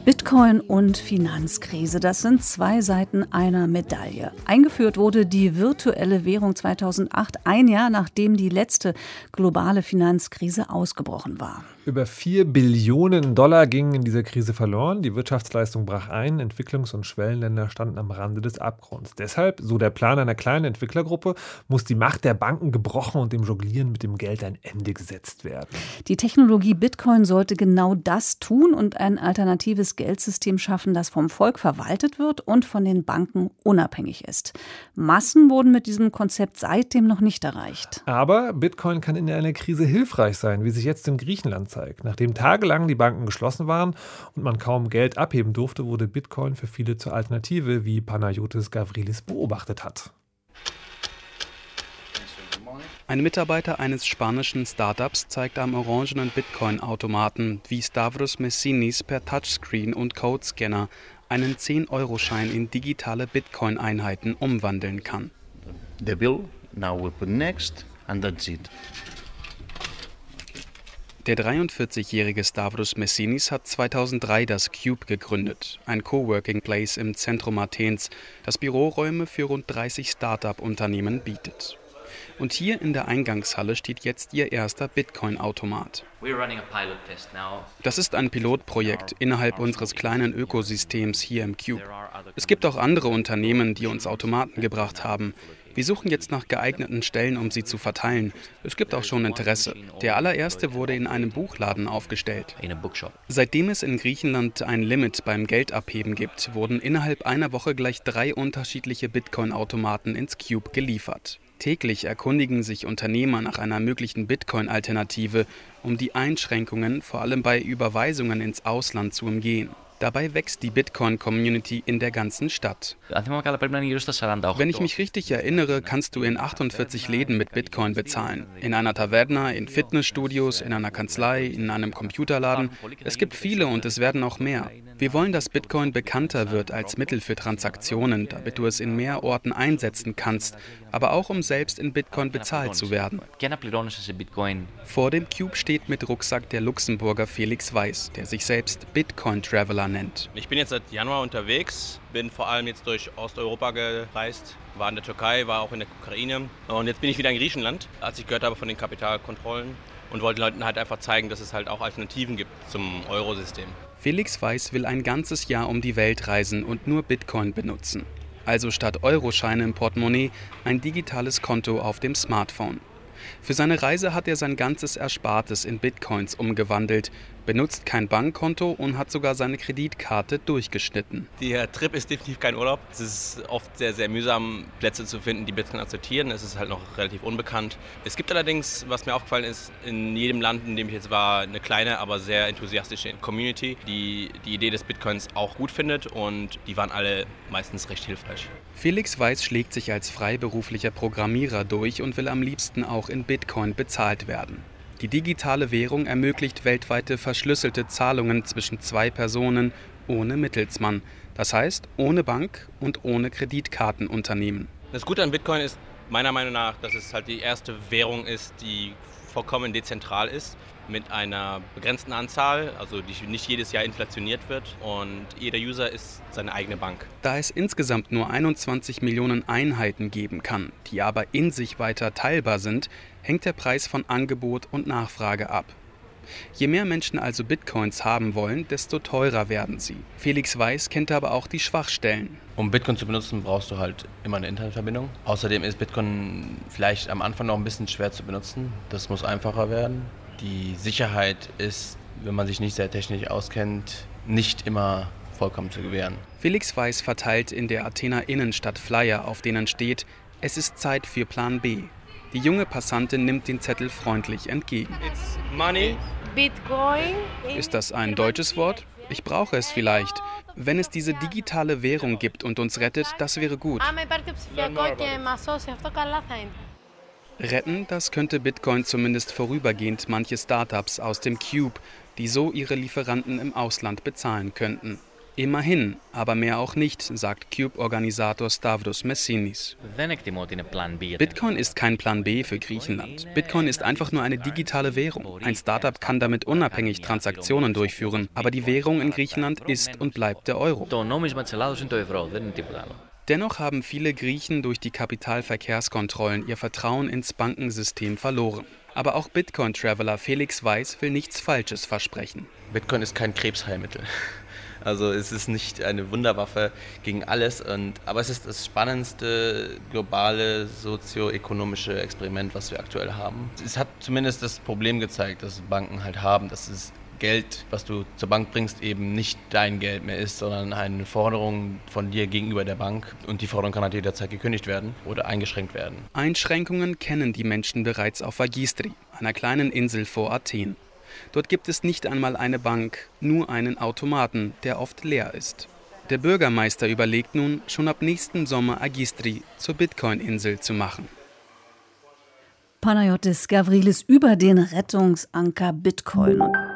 Bitcoin und Finanzkrise, das sind zwei Seiten einer Medaille. Eingeführt wurde die virtuelle Währung 2008, ein Jahr nachdem die letzte globale Finanzkrise ausgebrochen war. Über 4 Billionen Dollar gingen in dieser Krise verloren. Die Wirtschaftsleistung brach ein. Entwicklungs- und Schwellenländer standen am Rande des Abgrunds. Deshalb, so der Plan einer kleinen Entwicklergruppe, muss die Macht der Banken gebrochen und dem Jonglieren mit dem Geld ein Ende gesetzt werden. Die Technologie Bitcoin sollte genau das tun und ein alternatives Geldsystem schaffen, das vom Volk verwaltet wird und von den Banken unabhängig ist. Massen wurden mit diesem Konzept seitdem noch nicht erreicht. Aber Bitcoin kann in einer Krise hilfreich sein, wie sich jetzt in Griechenland zeigt. Nachdem tagelang die Banken geschlossen waren und man kaum Geld abheben durfte, wurde Bitcoin für viele zur Alternative, wie Panayotis Gavrilis beobachtet hat. Ein Mitarbeiter eines spanischen Startups zeigt am orangenen Bitcoin-Automaten, wie Stavros Messinis per Touchscreen und Codescanner einen 10-Euro-Schein in digitale Bitcoin-Einheiten umwandeln kann. The bill, now we'll put next and that's it. Der 43-jährige Stavros Messinis hat 2003 das Cube gegründet, ein Coworking Place im Zentrum Athens, das Büroräume für rund 30 Start-up-Unternehmen bietet. Und hier in der Eingangshalle steht jetzt ihr erster Bitcoin-Automat. Das ist ein Pilotprojekt innerhalb unseres kleinen Ökosystems hier im Cube. Es gibt auch andere Unternehmen, die uns Automaten gebracht haben. Wir suchen jetzt nach geeigneten Stellen, um sie zu verteilen. Es gibt auch schon Interesse. Der allererste wurde in einem Buchladen aufgestellt. Seitdem es in Griechenland ein Limit beim Geldabheben gibt, wurden innerhalb einer Woche gleich 3 unterschiedliche Bitcoin-Automaten ins Cube geliefert. Täglich erkundigen sich Unternehmer nach einer möglichen Bitcoin-Alternative, um die Einschränkungen vor allem bei Überweisungen ins Ausland zu umgehen. Dabei wächst die Bitcoin-Community in der ganzen Stadt. Wenn ich mich richtig erinnere, kannst du in 48 Läden mit Bitcoin bezahlen. In einer Taverna, in Fitnessstudios, in einer Kanzlei, in einem Computerladen. Es gibt viele und es werden auch mehr. Wir wollen, dass Bitcoin bekannter wird als Mittel für Transaktionen, damit du es in mehr Orten einsetzen kannst, aber auch um selbst in Bitcoin bezahlt zu werden. Vor dem Cube steht mit Rucksack der Luxemburger Felix Weiß, der sich selbst Bitcoin-Traveler nennt. Ich bin jetzt seit Januar unterwegs, bin vor allem jetzt durch Osteuropa gereist, war in der Türkei, war auch in der Ukraine und jetzt bin ich wieder in Griechenland, als ich gehört habe von den Kapitalkontrollen und wollte Leuten halt einfach zeigen, dass es halt auch Alternativen gibt zum Eurosystem. Felix Weiß will ein ganzes Jahr um die Welt reisen und nur Bitcoin benutzen. Also statt Euroscheine im Portemonnaie ein digitales Konto auf dem Smartphone. Für seine Reise hat er sein ganzes Erspartes in Bitcoins umgewandelt, benutzt kein Bankkonto und hat sogar seine Kreditkarte durchgeschnitten. Der Trip ist definitiv kein Urlaub. Es ist oft sehr, sehr mühsam, Plätze zu finden, die Bitcoin akzeptieren. Es ist halt noch relativ unbekannt. Es gibt allerdings, was mir aufgefallen ist, in jedem Land, in dem ich jetzt war, eine kleine, aber sehr enthusiastische Community, die die Idee des Bitcoins auch gut findet und die waren alle meistens recht hilfreich. Felix Weiß schlägt sich als freiberuflicher Programmierer durch und will am liebsten auch in Bitcoin bezahlt werden. Die digitale Währung ermöglicht weltweite verschlüsselte Zahlungen zwischen 2 Personen ohne Mittelsmann. Das heißt, ohne Bank und ohne Kreditkartenunternehmen. Das Gute an Bitcoin ist meiner Meinung nach, dass es halt die erste Währung ist, die vollkommen dezentral ist, mit einer begrenzten Anzahl, also die nicht jedes Jahr inflationiert wird und jeder User ist seine eigene Bank. Da es insgesamt nur 21 Millionen Einheiten geben kann, die aber in sich weiter teilbar sind, hängt der Preis von Angebot und Nachfrage ab. Je mehr Menschen also Bitcoins haben wollen, desto teurer werden sie. Felix Weiß kennt aber auch die Schwachstellen. Um Bitcoin zu benutzen, brauchst du halt immer eine Internetverbindung. Außerdem ist Bitcoin vielleicht am Anfang noch ein bisschen schwer zu benutzen. Das muss einfacher werden. Die Sicherheit ist, wenn man sich nicht sehr technisch auskennt, nicht immer vollkommen zu gewähren. Felix Weiß verteilt in der Athener Innenstadt Flyer, auf denen steht: Es ist Zeit für Plan B. Die junge Passantin nimmt den Zettel freundlich entgegen. It's money. Bitcoin. Ist das ein deutsches Wort? Ich brauche es vielleicht. Wenn es diese digitale Währung gibt und uns rettet, das wäre gut. Retten, das könnte Bitcoin zumindest vorübergehend manche Startups aus dem Cube, die so ihre Lieferanten im Ausland bezahlen könnten. Immerhin, aber mehr auch nicht, sagt Cube-Organisator Stavros Messinis. Bitcoin ist kein Plan B für Griechenland. Bitcoin ist einfach nur eine digitale Währung. Ein Startup kann damit unabhängig Transaktionen durchführen, aber die Währung in Griechenland ist und bleibt der Euro. Dennoch haben viele Griechen durch die Kapitalverkehrskontrollen ihr Vertrauen ins Bankensystem verloren. Aber auch Bitcoin-Traveler Felix Weiß will nichts Falsches versprechen. Bitcoin ist kein Krebsheilmittel. Also es ist nicht eine Wunderwaffe gegen alles, aber es ist das spannendste globale sozioökonomische Experiment, was wir aktuell haben. Es hat zumindest das Problem gezeigt, das Banken halt haben, dass es Geld, was du zur Bank bringst, eben nicht dein Geld mehr ist, sondern eine Forderung von dir gegenüber der Bank. Und die Forderung kann halt jederzeit gekündigt werden oder eingeschränkt werden. Einschränkungen kennen die Menschen bereits auf Agistri, einer kleinen Insel vor Athen. Dort gibt es nicht einmal eine Bank, nur einen Automaten, der oft leer ist. Der Bürgermeister überlegt nun, schon ab nächsten Sommer Agistri zur Bitcoin-Insel zu machen. Panayotis Gavrilis über den Rettungsanker Bitcoin.